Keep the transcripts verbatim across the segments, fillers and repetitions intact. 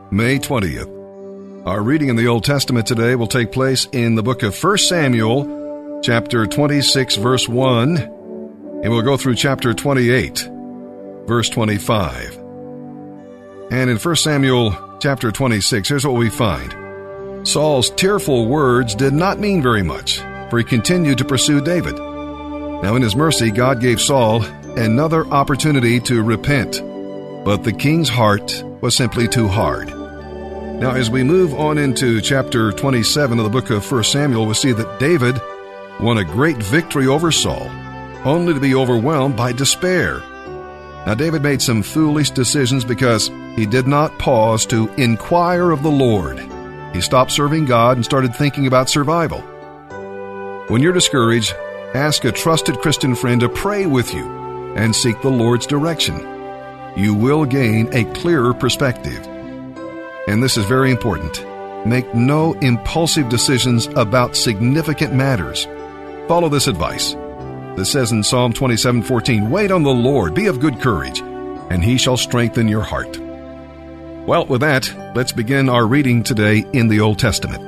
May twentieth. Our reading in the Old Testament today will take place in the book of First Samuel, chapter twenty-six, verse one, and we'll go through chapter twenty-eight, verse twenty-five. And in First Samuel, chapter twenty-six, here's what we find. Saul's tearful words did not mean very much, for he continued to pursue David. Now in his mercy, God gave Saul another opportunity to repent, but the king's heart was simply too hard. Now, as we move on into chapter twenty-seven of the book of First Samuel, we see that David won a great victory over Saul, only to be overwhelmed by despair. Now, David made some foolish decisions because he did not pause to inquire of the Lord. He stopped serving God and started thinking about survival. When you're discouraged, ask a trusted Christian friend to pray with you and seek the Lord's direction. You will gain a clearer perspective. And this is very important. Make no impulsive decisions about significant matters. Follow this advice. This says in Psalm twenty-seven fourteen, "Wait on the Lord, be of good courage, and he shall strengthen your heart." Well, with that, let's begin our reading today in the Old Testament.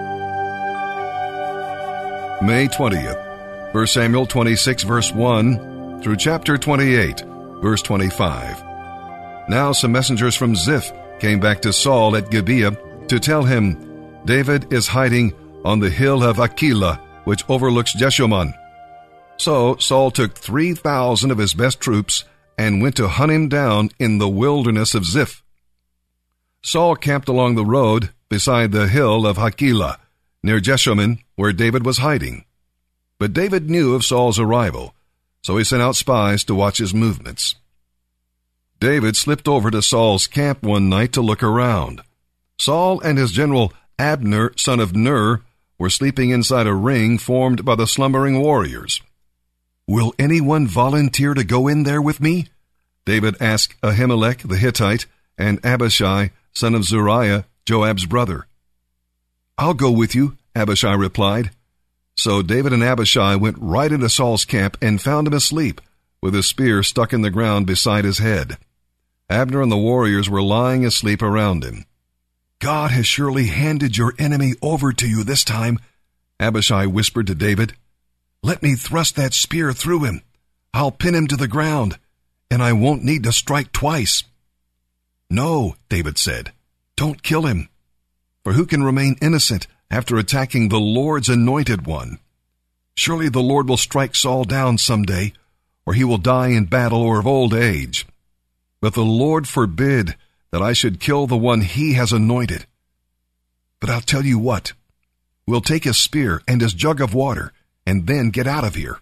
May twentieth, First Samuel twenty-six, verse one, through chapter twenty-eight, verse twenty-five. Now some messengers from Ziph came back to Saul at Gibeah to tell him, "David is hiding on the hill of Hachilah, which overlooks Jeshimon." So Saul took three thousand of his best troops and went to hunt him down in the wilderness of Ziph. Saul camped along the road beside the hill of Hachilah, near Jeshimon, where David was hiding. But David knew of Saul's arrival, so he sent out spies to watch his movements. David slipped over to Saul's camp one night to look around. Saul and his general Abner, son of Ner, were sleeping inside a ring formed by the slumbering warriors. "Will anyone volunteer to go in there with me?" David asked Ahimelech the Hittite and Abishai, son of Zeruiah, Joab's brother. "I'll go with you," Abishai replied. So David and Abishai went right into Saul's camp and found him asleep, with a spear stuck in the ground beside his head. Abner and the warriors were lying asleep around him. "God has surely handed your enemy over to you this time," Abishai whispered to David. "Let me thrust that spear through him. I'll pin him to the ground, and I won't need to strike twice." "No," David said, "don't kill him. For who can remain innocent after attacking the Lord's anointed one? Surely the Lord will strike Saul down someday, or he will die in battle or of old age. But the Lord forbid that I should kill the one he has anointed. But I'll tell you what, we'll take his spear and his jug of water, and then get out of here."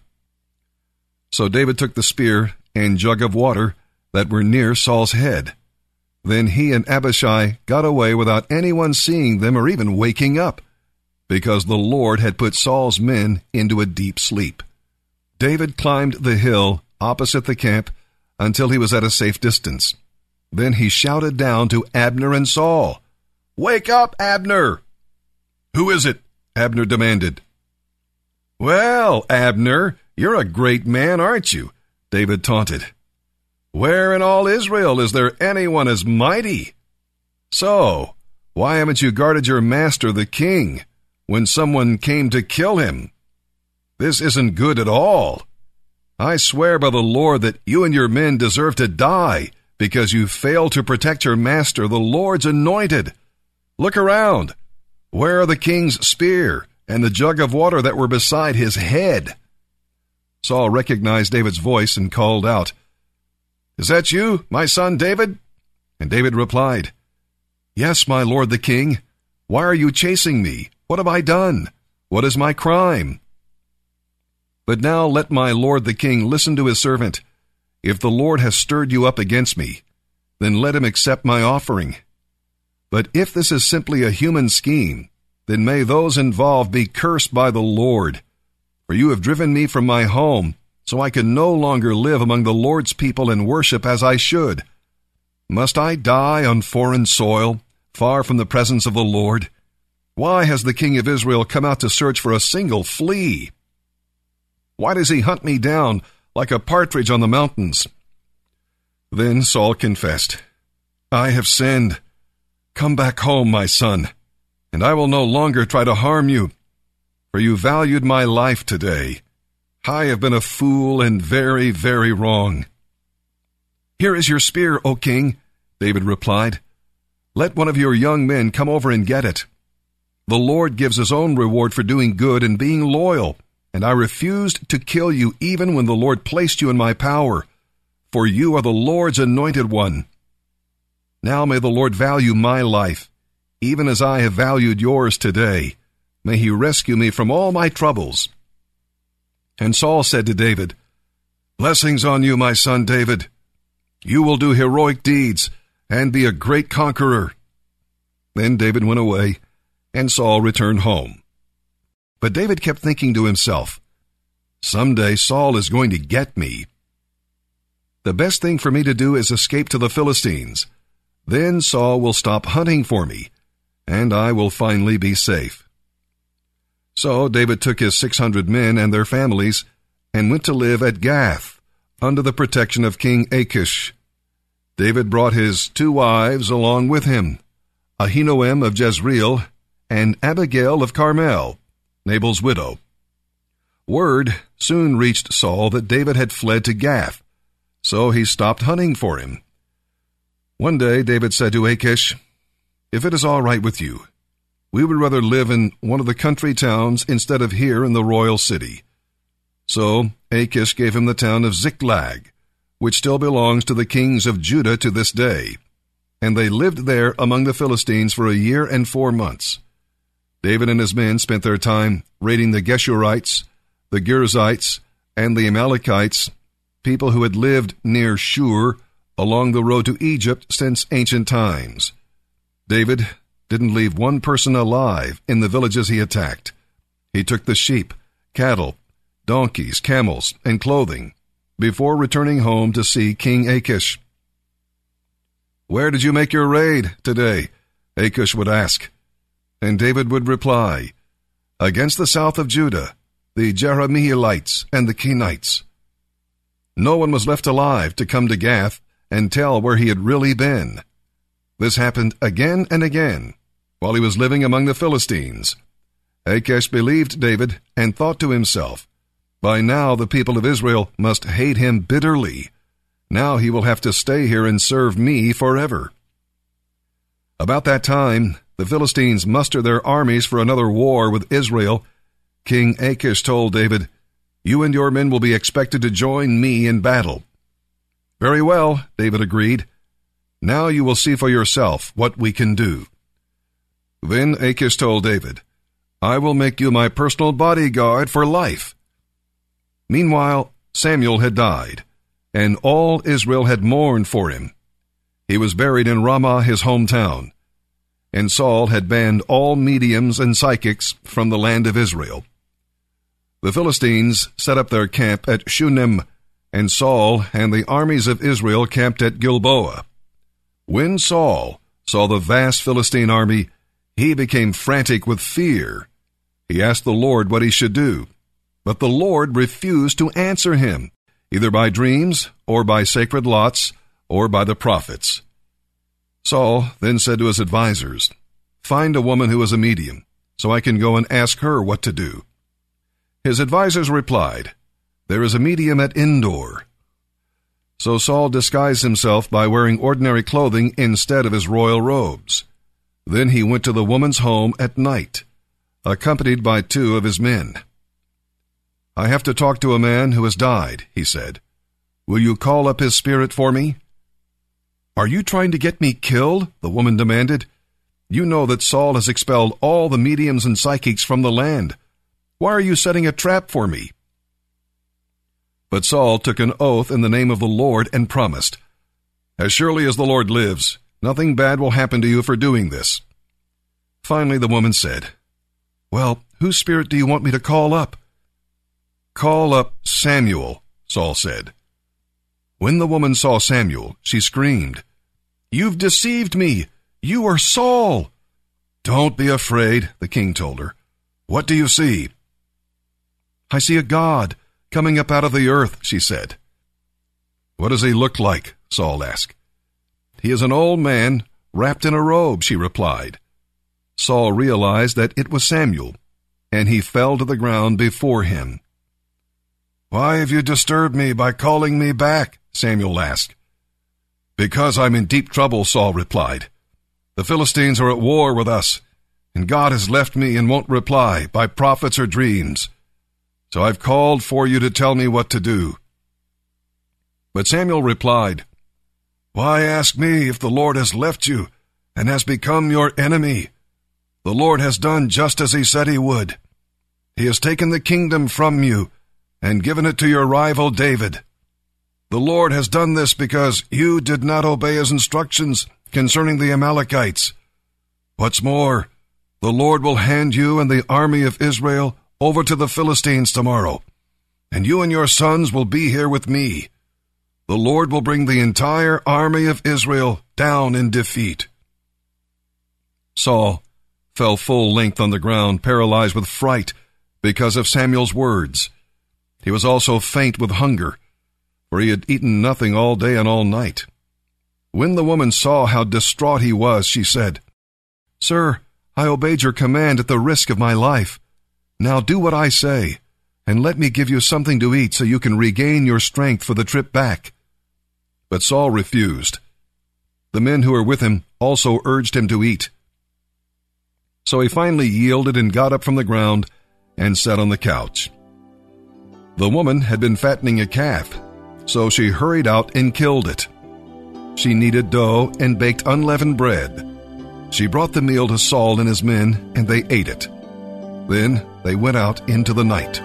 So David took the spear and jug of water that were near Saul's head. Then he and Abishai got away without anyone seeing them or even waking up, because the Lord had put Saul's men into a deep sleep. David climbed the hill opposite the camp until he was at a safe distance. Then he shouted down to Abner and Saul, "Wake up, Abner!" "Who is it?" Abner demanded. "Well, Abner, you're a great man, aren't you?" David taunted. "Where in all Israel is there anyone as mighty? So, why haven't you guarded your master, the king, when someone came to kill him? This isn't good at all. I swear by the Lord that you and your men deserve to die because you failed to protect your master, the Lord's anointed. Look around. Where are the king's spear and the jug of water that were beside his head?" Saul recognized David's voice and called out, "Is that you, my son David?" And David replied, "Yes, my lord the king. Why are you chasing me? What have I done? What is my crime? But now let my lord the king listen to his servant. If the Lord has stirred you up against me, then let him accept my offering. But if this is simply a human scheme, then may those involved be cursed by the Lord. For you have driven me from my home, so I can no longer live among the Lord's people and worship as I should. Must I die on foreign soil, far from the presence of the Lord? Why has the king of Israel come out to search for a single flea? Why does he hunt me down like a partridge on the mountains?" Then Saul confessed, "I have sinned. "Come back home, my son, and I will no longer try to harm you, for you valued my life today. I have been a fool and very, very wrong." "Here is your spear, O king," David replied. "Let one of your young men come over and get it. The Lord gives his own reward for doing good and being loyal, and I refused to kill you even when the Lord placed you in my power, for you are the Lord's anointed one. Now may the Lord value my life, even as I have valued yours today. May he rescue me from all my troubles." And Saul said to David, "Blessings on you, my son David. You will do heroic deeds and be a great conqueror." Then David went away, and Saul returned home. But David kept thinking to himself, "Someday Saul is going to get me. The best thing for me to do is escape to the Philistines. Then Saul will stop hunting for me, and I will finally be safe." So David took his six hundred men and their families and went to live at Gath, under the protection of King Achish. David brought his two wives along with him, Ahinoam of Jezreel and Abigail of Carmel, Nabal's widow. Word soon reached Saul that David had fled to Gath, so he stopped hunting for him. One day David said to Achish, "If it is all right with you, we would rather live in one of the country towns instead of here in the royal city." So Achish gave him the town of Ziklag, which still belongs to the kings of Judah to this day, and they lived there among the Philistines for a year and four months. David and his men spent their time raiding the Geshurites, the Girzites, and the Amalekites, people who had lived near Shur along the road to Egypt since ancient times. David didn't leave one person alive in the villages he attacked. He took the sheep, cattle, donkeys, camels, and clothing before returning home to see King Achish. "Where did you make your raid today?" Achish would ask. And David would reply, "Against the south of Judah, the Jerahmeelites and the Kenites." No one was left alive to come to Gath and tell where he had really been. This happened again and again while he was living among the Philistines. Achish believed David and thought to himself, "By now the people of Israel must hate him bitterly. Now he will have to stay here and serve me forever." About that time, the Philistines mustered their armies for another war with Israel. King Achish told David, "You and your men will be expected to join me in battle." "Very well," David agreed. "Now you will see for yourself what we can do." Then Achish told David, "I will make you my personal bodyguard for life." Meanwhile, Samuel had died, and all Israel had mourned for him. He was buried in Ramah, his hometown, and Saul had banned all mediums and psychics from the land of Israel. The Philistines set up their camp at Shunem, and Saul and the armies of Israel camped at Gilboa. When Saul saw the vast Philistine army, he became frantic with fear. He asked the Lord what he should do, but the Lord refused to answer him, either by dreams or by sacred lots or by the prophets. Saul then said to his advisers, "Find a woman who is a medium, so I can go and ask her what to do." His advisers replied, "There is a medium at Endor." So Saul disguised himself by wearing ordinary clothing instead of his royal robes. Then he went to the woman's home at night, accompanied by two of his men. "I have to talk to a man who has died," he said. "Will you call up his spirit for me?" "Are you trying to get me killed?" the woman demanded. "You know that Saul has expelled all the mediums and psychics from the land. Why are you setting a trap for me?" But Saul took an oath in the name of the Lord and promised, "As surely as the Lord lives, nothing bad will happen to you for doing this." Finally the woman said, "Well, whose spirit do you want me to call up?" "Call up Samuel," Saul said. When the woman saw Samuel, she screamed, "You've deceived me! You are Saul!" "Don't be afraid," the king told her. "What do you see?" "I see a god coming up out of the earth," she said. "What does he look like?" Saul asked. "He is an old man wrapped in a robe," she replied. Saul realized that it was Samuel, and he fell to the ground before him. "Why have you disturbed me by calling me back?" Samuel asked. "Because I'm in deep trouble," Saul replied. "The Philistines are at war with us, and God has left me and won't reply by prophets or dreams. So I've called for you to tell me what to do." But Samuel replied, "Why ask me if the Lord has left you and has become your enemy? The Lord has done just as he said he would. He has taken the kingdom from you and given it to your rival David. The Lord has done this because you did not obey his instructions concerning the Amalekites. What's more, the Lord will hand you and the army of Israel over to the Philistines tomorrow, and you and your sons will be here with me. The Lord will bring the entire army of Israel down in defeat." Saul fell full length on the ground, paralyzed with fright because of Samuel's words. He was also faint with hunger, for he had eaten nothing all day and all night. When the woman saw how distraught he was, she said, "Sir, I obeyed your command at the risk of my life. Now do what I say, and let me give you something to eat so you can regain your strength for the trip back." But Saul refused. The men who were with him also urged him to eat. So he finally yielded and got up from the ground and sat on the couch. The woman had been fattening a calf, so she hurried out and killed it. She kneaded dough and baked unleavened bread. She brought the meal to Saul and his men, and they ate it. Then they went out into the night.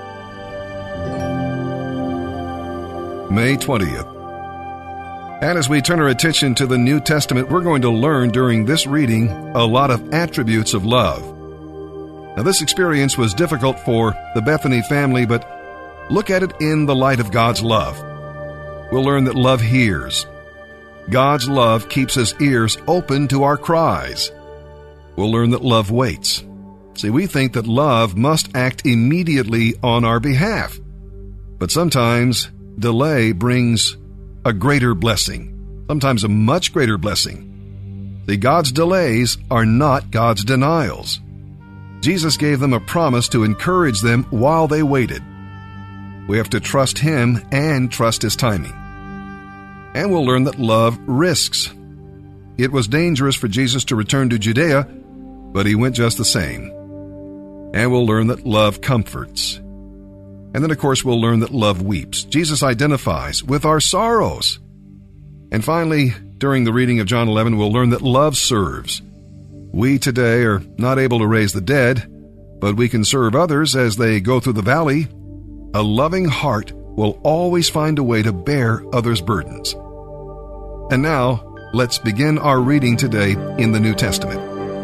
May twentieth. And as we turn our attention to the New Testament, we're going to learn during this reading a lot of attributes of love. Now, this experience was difficult for the Bethany family, but look at it in the light of God's love. We'll learn that love hears. God's love keeps his ears open to our cries. We'll learn that love waits. See, we think that love must act immediately on our behalf, but sometimes delay brings a greater blessing, sometimes a much greater blessing. See, God's delays are not God's denials. Jesus gave them a promise to encourage them while they waited. We have to trust him and trust his timing. And we'll learn that love risks. It was dangerous for Jesus to return to Judea, but he went just the same. And we'll learn that love comforts. And then, of course, we'll learn that love weeps. Jesus identifies with our sorrows. And finally, during the reading of John eleven, we'll learn that love serves. We today are not able to raise the dead, but we can serve others as they go through the valley. A loving heart will always find a way to bear others' burdens. And now, let's begin our reading today in the New Testament.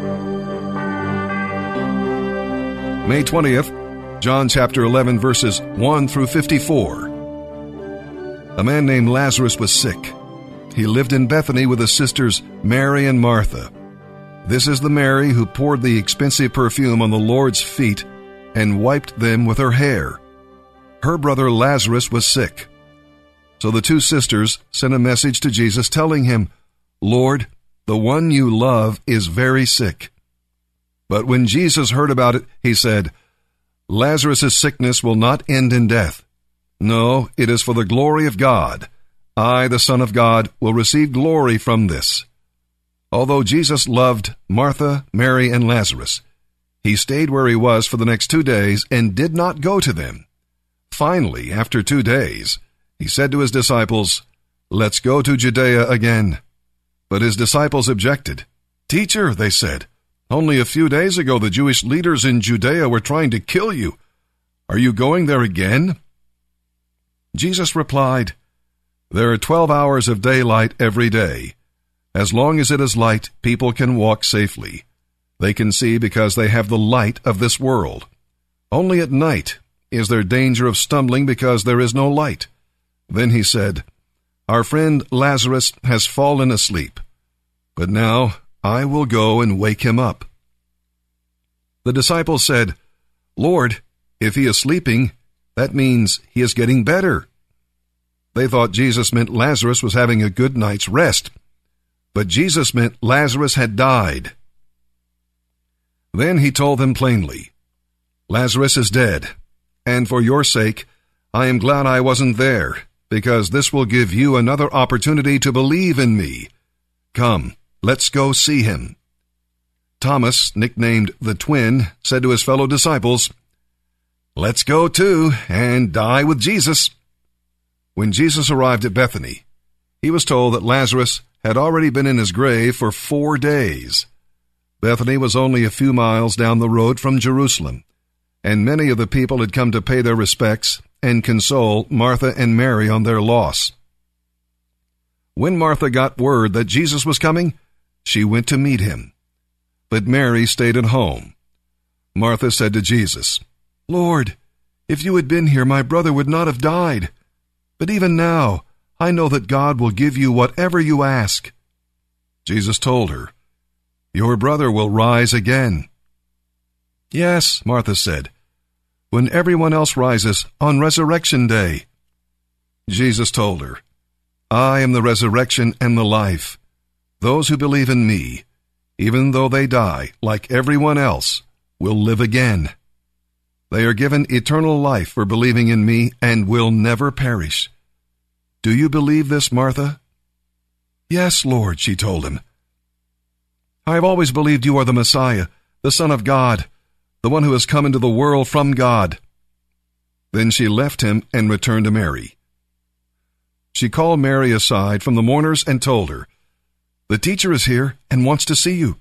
May twentieth, John chapter eleven, verses one through fifty-four. A man named Lazarus was sick. He lived in Bethany with his sisters Mary and Martha. This is the Mary who poured the expensive perfume on the Lord's feet and wiped them with her hair. Her brother Lazarus was sick. So the two sisters sent a message to Jesus telling him, "Lord, the one you love is very sick." But when Jesus heard about it, he said, "Lazarus' sickness will not end in death. No, it is for the glory of God. I, the Son of God, will receive glory from this." Although Jesus loved Martha, Mary, and Lazarus, he stayed where he was for the next two days and did not go to them. Finally, after two days, he said to his disciples, "Let's go to Judea again." But his disciples objected. "Teacher," they said, "only a few days ago the Jewish leaders in Judea were trying to kill you. Are you going there again?" Jesus replied, "There are twelve hours of daylight every day. As long as it is light, people can walk safely. They can see because they have the light of this world. Only at night is there danger of stumbling because there is no light." Then he said, "Our friend Lazarus has fallen asleep, but now I will go and wake him up." The disciples said, "Lord, if he is sleeping, that means he is getting better." They thought Jesus meant Lazarus was having a good night's rest. but Jesus meant Lazarus had died. Then he told them plainly, "Lazarus is dead, and for your sake, I am glad I wasn't there, because this will give you another opportunity to believe in me. Come, let's go see him." Thomas, nicknamed the Twin, said to his fellow disciples, "Let's go too, and die with Jesus." When Jesus arrived at Bethany, he was told that Lazarus had already been in his grave for four days. Bethany was only a few miles down the road from Jerusalem, and many of the people had come to pay their respects and console Martha and Mary on their loss. When Martha got word that Jesus was coming, she went to meet him. But Mary stayed at home. Martha said to Jesus, "Lord, if you had been here, my brother would not have died. But even now, I know that God will give you whatever you ask." Jesus told her, "Your brother will rise again." "Yes," Martha said, "when everyone else rises on resurrection day." Jesus told her, "I am the resurrection and the life. Those who believe in me, even though they die like everyone else, will live again. They are given eternal life for believing in me and will never perish. Do you believe this, Martha?" "Yes, Lord," she told him. "I have always believed you are the Messiah, the Son of God, the one who has come into the world from God." Then she left him and returned to Mary. She called Mary aside from the mourners and told her, "The teacher is here and wants to see you."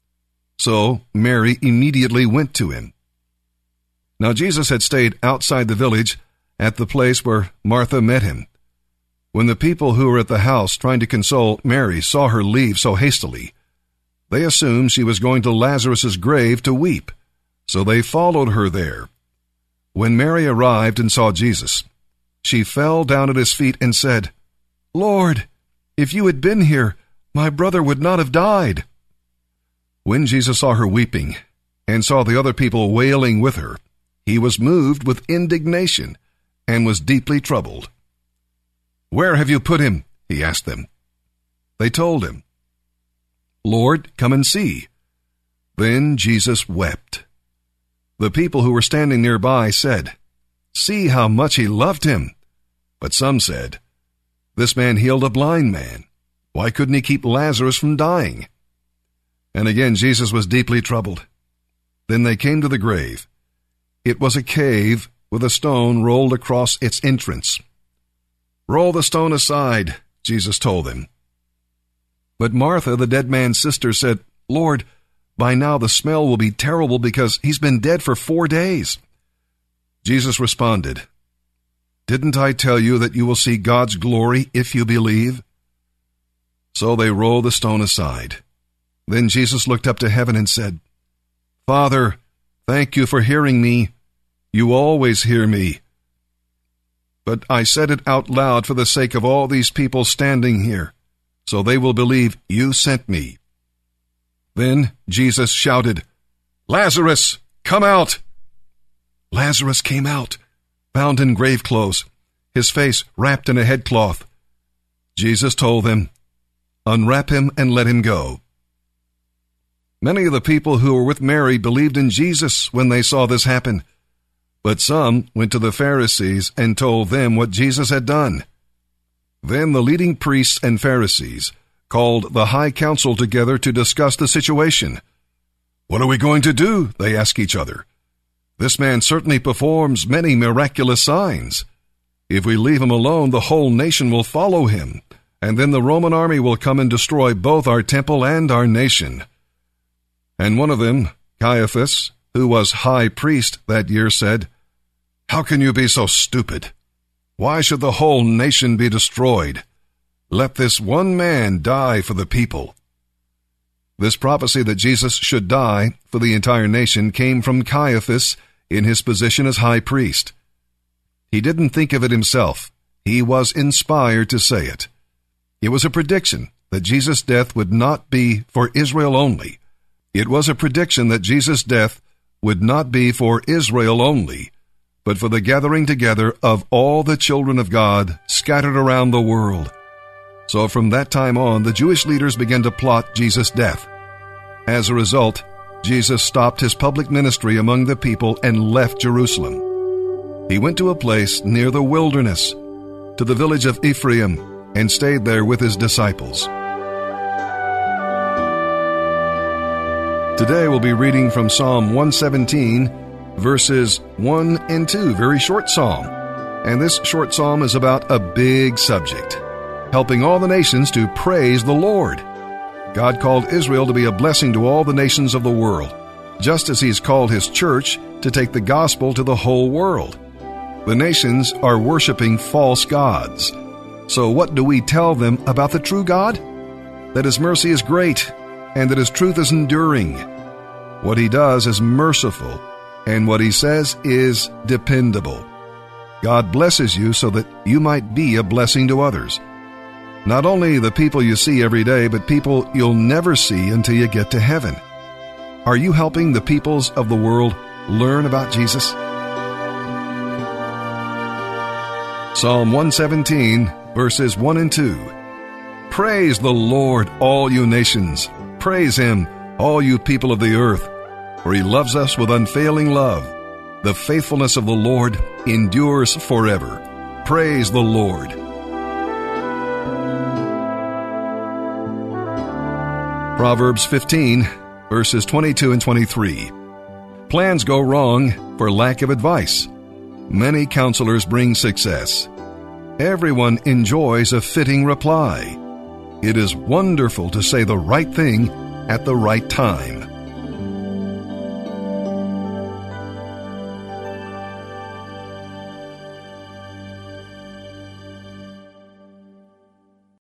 So Mary immediately went to him. Now Jesus had stayed outside the village at the place where Martha met him. When the people who were at the house trying to console Mary saw her leave so hastily, they assumed she was going to Lazarus' grave to weep, so they followed her there. When Mary arrived and saw Jesus, she fell down at his feet and said, "Lord, if you had been here, my brother would not have died." When Jesus saw her weeping and saw the other people wailing with her, he was moved with indignation and was deeply troubled. "Where have you put him?" he asked them. They told him. "Lord, come and see." Then Jesus wept. The people who were standing nearby said, "See how much he loved him." But some said, "This man healed a blind man. Why couldn't he keep Lazarus from dying?" And again Jesus was deeply troubled. Then they came to the grave. It was a cave with a stone rolled across its entrance. "Roll the stone aside," Jesus told them. But Martha, the dead man's sister, said, "Lord, by now the smell will be terrible because he's been dead for four days." Jesus responded, "Didn't I tell you that you will see God's glory if you believe?" So they rolled the stone aside. Then Jesus looked up to heaven and said, "Father, thank you for hearing me. You always hear me. But I said it out loud for the sake of all these people standing here, so they will believe you sent me." Then Jesus shouted, "Lazarus, come out!" Lazarus came out, bound in grave clothes, his face wrapped in a headcloth. Jesus told them, "Unwrap him and let him go." Many of the people who were with Mary believed in Jesus when they saw this happen, but some went to the Pharisees and told them what Jesus had done. Then the leading priests and Pharisees called the high council together to discuss the situation. "What are we going to do?" they asked each other. "This man certainly performs many miraculous signs. If we leave him alone, the whole nation will follow him, and then the Roman army will come and destroy both our temple and our nation." And one of them, Caiaphas, who was high priest that year, said, "How can you be so stupid? Why should the whole nation be destroyed? Let this one man die for the people." This prophecy that Jesus should die for the entire nation came from Caiaphas in his position as high priest. He didn't think of it himself. He was inspired to say it. It was a prediction that Jesus' death would not be for Israel only. It was a prediction that Jesus' death would not be for Israel only, but for the gathering together of all the children of God scattered around the world. So from that time on, the Jewish leaders began to plot Jesus' death. As a result, Jesus stopped his public ministry among the people and left Jerusalem. He went to a place near the wilderness, to the village of Ephraim, and stayed there with his disciples. Today we'll be reading from Psalm one seventeen, verses one and two, very short psalm. And this short psalm is about a big subject, helping all the nations to praise the Lord. God called Israel to be a blessing to all the nations of the world, just as he's called his church to take the gospel to the whole world. The nations are worshiping false gods. So what do we tell them about the true God? That his mercy is great and that his truth is enduring. What he does is merciful, and what he says is dependable. God blesses you so that you might be a blessing to others. Not only the people you see every day, but people you'll never see until you get to heaven. Are you helping the peoples of the world learn about Jesus? Psalm one seventeen, verses one and two. Praise the Lord, all you nations. Praise him, all you people of the earth, for he loves us with unfailing love. The faithfulness of the Lord endures forever. Praise the Lord. Proverbs fifteen, verses twenty-two and twenty-three. Plans go wrong for lack of advice. Many counselors bring success. Everyone enjoys a fitting reply. It is wonderful to say the right thing at the right time.